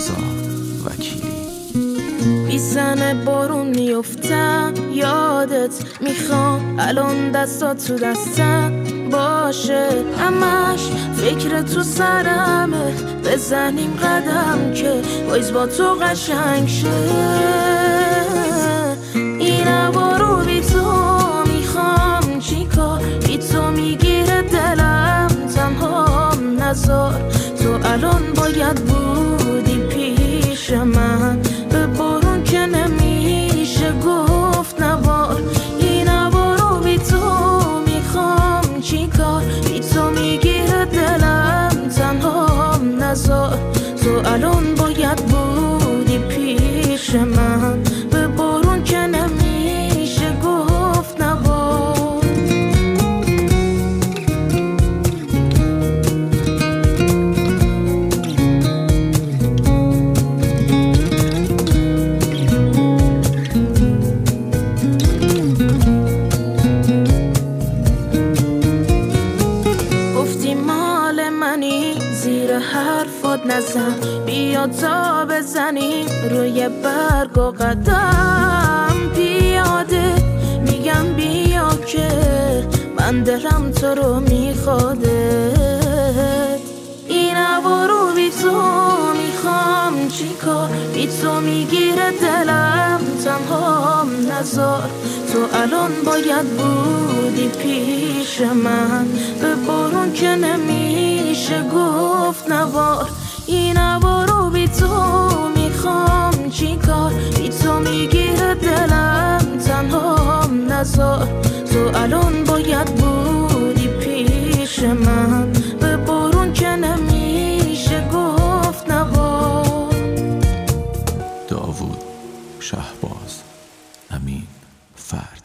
رضا وکیلی. میزنه بارون میفتم یادت میخوام الان دستات تو دستم باشه همش فکر تو سرمه بزنیم قدم که بایز با تو قشنگ شه این هوا رو بی تو میخوام چیکار بی تو میگیره دلم تنهام نذار تو الان باید بودی پیش من به بارون که نمیشه گفت نبار این هوا رو بی تو میخوام چیکار بی تو میگیره دلم تنهام نذار تو الان باید بودی پیش من به بارون که نمیشه گفت نبار گفتی مال منی زیر حرفات نزن بیا تا بزنی روی برگ و قدم پیاده میگم بیا که من دلم تو رو میخواده این هوا رو بی تو میخوام چیکار بی تو میگیره دلم تنهام نذار تو الان باید بودی پیش من به بارون که نمیشه گفت نوار این هوا رو بی تو میخوام چیکار بی تو میگیره دلم تنهام نذار تو الان باید بودی پیش من به بارون که نمیشه گفت نوار. داوود شهباز، امین فرد.